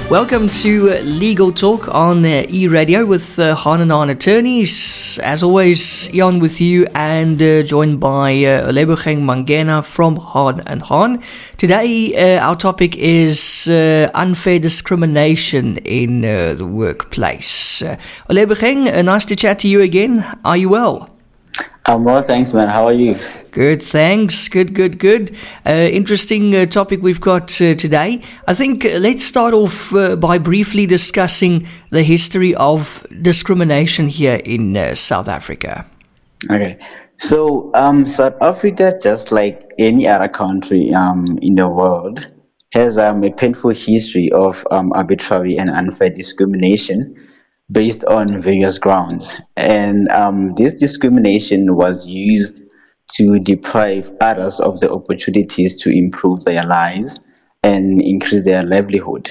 Welcome to Legal Talk on E-Radio with Han and Han Attorneys. As always, Jan with you and joined by Olebogeng Mangena from Han and Han. Today, our topic is unfair discrimination in the workplace. Olebogeng, nice to chat to you again. Are you well? I'm well, thanks, man. How are you? Good, thanks. Good. Interesting topic we've got today. I think let's start off by briefly discussing the history of discrimination here in South Africa. Okay. So, South Africa, just like any other country in the world, has a painful history of arbitrary and unfair discrimination based on various grounds. And this discrimination was used to deprive others of the opportunities to improve their lives and increase their livelihood.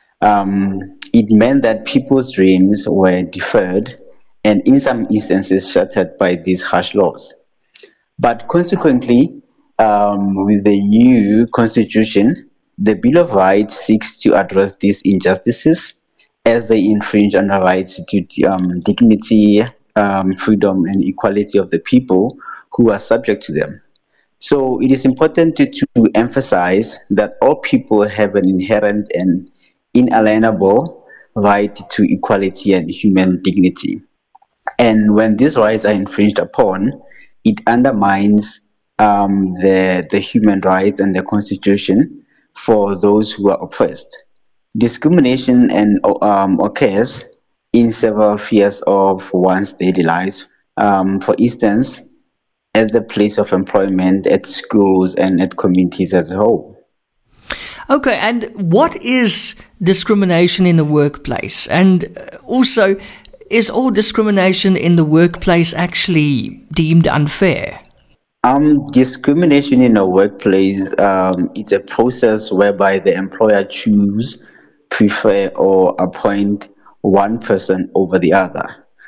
It meant that people's dreams were deferred and in some instances shattered by these harsh laws. But consequently, with the new constitution, the Bill of Rights seeks to address these injustices as they infringe on the rights to dignity, freedom, and equality of the people who are subject to them. So it is important to emphasize that all people have an inherent and inalienable right to equality and human dignity. And when these rights are infringed upon, it undermines the human rights and the Constitution for those who are oppressed. Discrimination occurs in several spheres of one's daily lives. For instance, at the place of employment, at schools, and at communities as a whole. Okay, and what is discrimination in the workplace? And also, is all discrimination in the workplace actually deemed unfair? Discrimination in a workplace is a process whereby the employer chooses, prefer, or appoint one person over the other.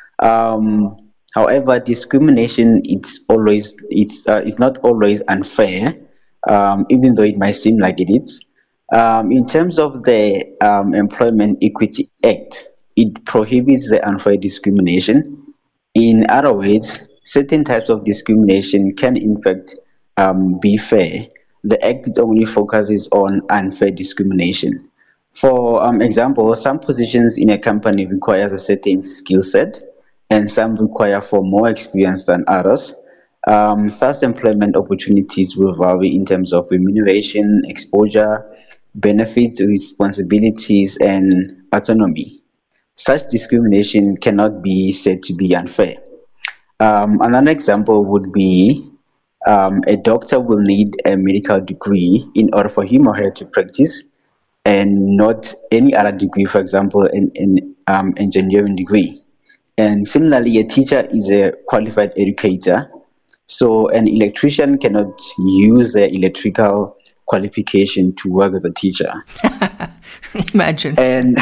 However, discrimination it's not always unfair, even though it might seem like it is. In terms of the Employment Equity Act, it prohibits the unfair discrimination. In other words, certain types of discrimination can in fact be fair. The Act only focuses on unfair discrimination. For example, some positions in a company requires a certain skill set, and some require for more experience than others. Thus, employment opportunities will vary in terms of remuneration, exposure, benefits, responsibilities, and autonomy. Such discrimination cannot be said to be unfair. Another example would be a doctor will need a medical degree in order for him or her to practice, and not any other degree, for example, an engineering degree. And similarly, a teacher is a qualified educator, so an electrician cannot use their electrical qualification to work as a teacher. Imagine. And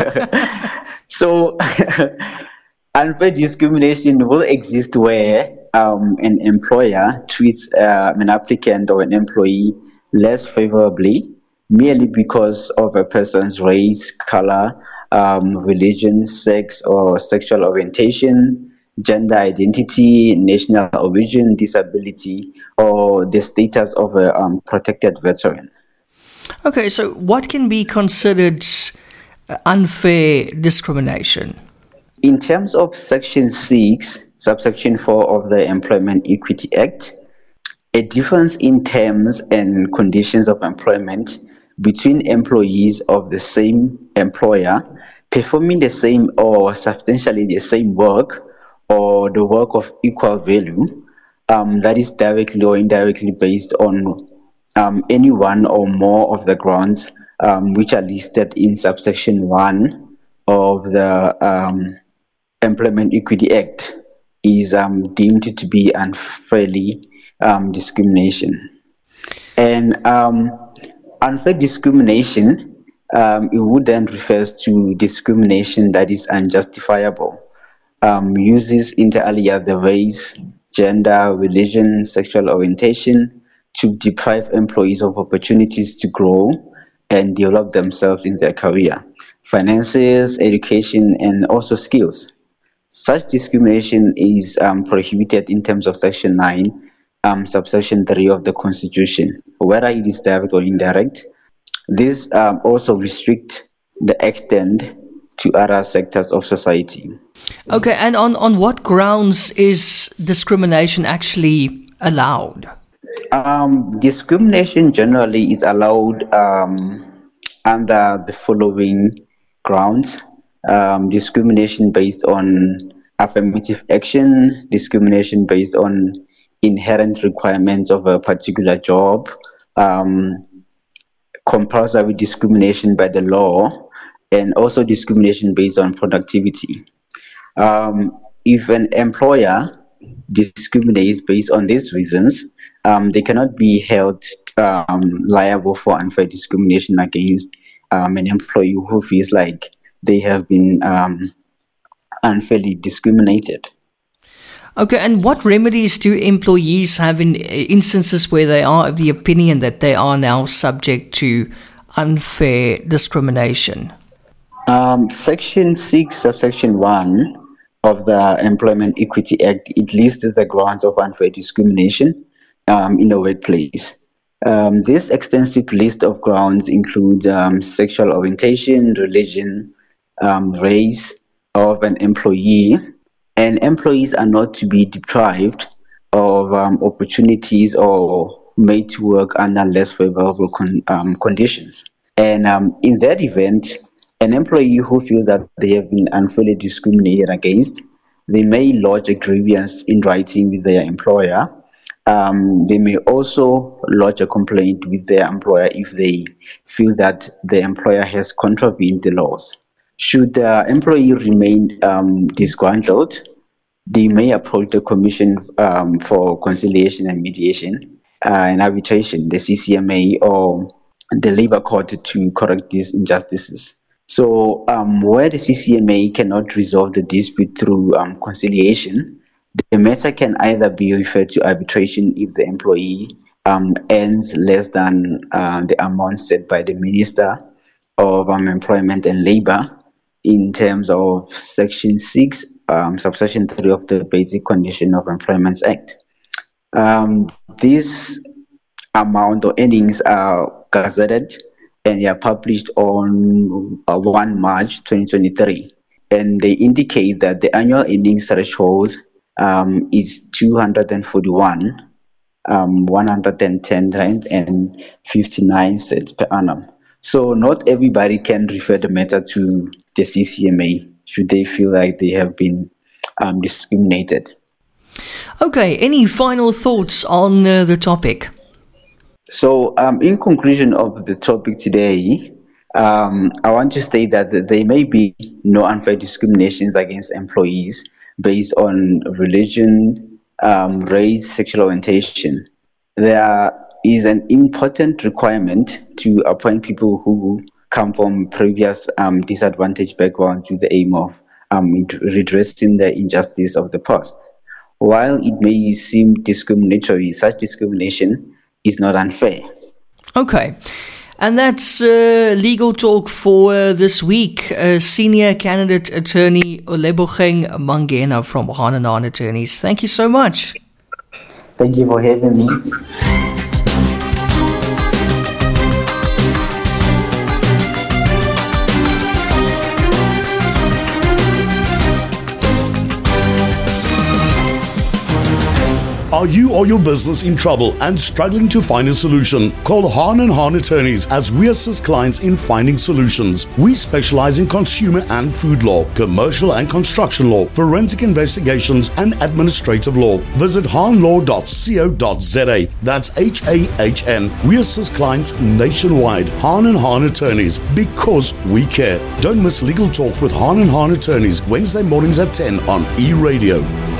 so unfair discrimination will exist where an employer treats an applicant or an employee less favorably merely because of a person's race, color, religion, sex or sexual orientation, gender identity, national origin, disability, or the status of a protected veteran. Okay, so what can be considered unfair discrimination? In terms of Section 6, subsection 4 of the Employment Equity Act, a difference in terms and conditions of employment between employees of the same employer performing the same or substantially the same work or the work of equal value, that is directly or indirectly based on any one or more of the grounds which are listed in subsection 1 of the Employment Equity Act, is deemed to be unfairly discrimination. And unfair discrimination, it would then refers to discrimination that is unjustifiable, uses inter alia the race, gender, religion, sexual orientation to deprive employees of opportunities to grow and develop themselves in their career. finances, education, and also skills. Such discrimination is prohibited in terms of Section 9, subsection 3 of the Constitution, whether it is direct or indirect. This also restrict the extent to other sectors of society. Okay, and on what grounds is discrimination actually allowed? Discrimination generally is allowed under the following grounds. Discrimination based on affirmative action, discrimination based on inherent requirements of a particular job, compulsory discrimination by the law, and also discrimination based on productivity. If an employer discriminates based on these reasons, they cannot be held liable for unfair discrimination against an employee who feels like they have been unfairly discriminated. Okay, and what remedies do employees have in instances where they are of the opinion that they are now subject to unfair discrimination? Section 6, subsection 1 of the Employment Equity Act, it lists the grounds of unfair discrimination in the workplace. This extensive list of grounds includes sexual orientation, religion, race of an employee, and employees are not to be deprived of opportunities or made to work under less favorable conditions. And in that event, an employee who feels that they have been unfairly discriminated against, they may lodge a grievance in writing with their employer. They may also lodge a complaint with their employer if they feel that the employer has contravened the laws. Should the employee remain disgruntled, they may approach the Commission for Conciliation and Mediation and Arbitration, the CCMA, or the Labour Court to correct these injustices. So where the CCMA cannot resolve the dispute through conciliation, the matter can either be referred to arbitration if the employee earns less than the amount set by the Minister of Employment and Labour in terms of Section 6, subsection 3 of the Basic Condition of Employment Act. This amount or earnings are gazetted and they are published on 1 March 2023. And they indicate that the annual earnings threshold is 241, 110 rand and 59 cents per annum. So not everybody can refer the matter to the CCMA should they feel like they have been discriminated. Okay, any final thoughts on the topic? So in conclusion of the topic today, I want to state that there may be no unfair discriminations against employees based on religion, race, sexual orientation. There is an important requirement to appoint people who come from previous disadvantaged backgrounds with the aim of redressing the injustice of the past. While it may seem discriminatory, such discrimination is not unfair. Okay. And that's legal talk for this week. Senior candidate attorney Olebogeng Mangena from Hahn & Hahn Attorneys. Thank you so much. Thank you for having me. Are you or your business in trouble and struggling to find a solution? Call Hahn & Hahn Attorneys as we assist clients in finding solutions. We specialize in consumer and food law, commercial and construction law, forensic investigations and administrative law. Visit hahnlaw.co.za. That's HAHN. We assist clients nationwide. Hahn & Hahn Attorneys, because we care. Don't miss Legal Talk with Hahn & Hahn Attorneys, Wednesday mornings at 10 on E-Radio.